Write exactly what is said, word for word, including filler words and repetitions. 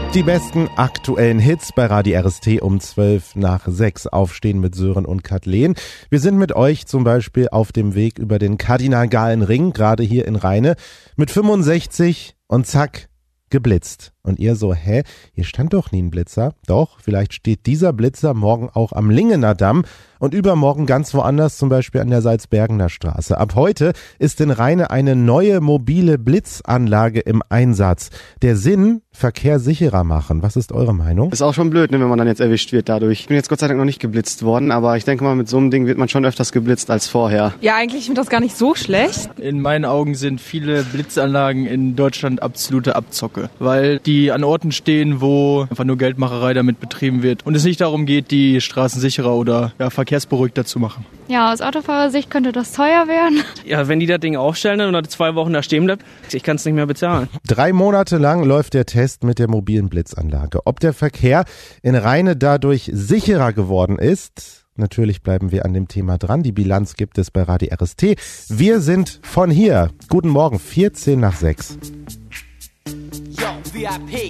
Die besten aktuellen Hits bei Radio R S T um zwölf nach sechs. Aufstehen mit Sören und Kathleen. Wir sind mit euch zum Beispiel auf dem Weg über den Kardinalgalenring, gerade hier in Rheine, mit fünfundsechzig und zack, geblitzt. Und ihr so, hä, hier stand doch nie ein Blitzer. Doch, vielleicht steht dieser Blitzer morgen auch am Lingener Damm und übermorgen ganz woanders, zum Beispiel an der Salzbergener Straße. Ab heute ist in Rheine eine neue mobile Blitzanlage im Einsatz. Der Sinn, Verkehr sicherer machen. Was ist eure Meinung? Ist auch schon blöd, ne, wenn man dann jetzt erwischt wird dadurch. Ich bin jetzt Gott sei Dank noch nicht geblitzt worden, aber ich denke mal, mit so einem Ding wird man schon öfters geblitzt als vorher. Ja, eigentlich finde ich das gar nicht so schlecht. In meinen Augen sind viele Blitzanlagen in Deutschland absolute Abzocke, weil die an Orten stehen, wo einfach nur Geldmacherei damit betrieben wird und es nicht darum geht, die Straßen sicherer oder ja, verkehrsberuhigter zu machen. Ja, aus Autofahrersicht könnte das teuer werden. Ja, wenn die das Ding aufstellen und nach zwei Wochen da stehen bleibt, ich kann es nicht mehr bezahlen. Drei Monate lang läuft der Test mit der mobilen Blitzanlage. Ob der Verkehr in Rheine dadurch sicherer geworden ist? Natürlich bleiben wir an dem Thema dran. Die Bilanz gibt es bei Radio R S T. Wir sind von hier. Guten Morgen, vierzehn nach sechs. Yo, V I P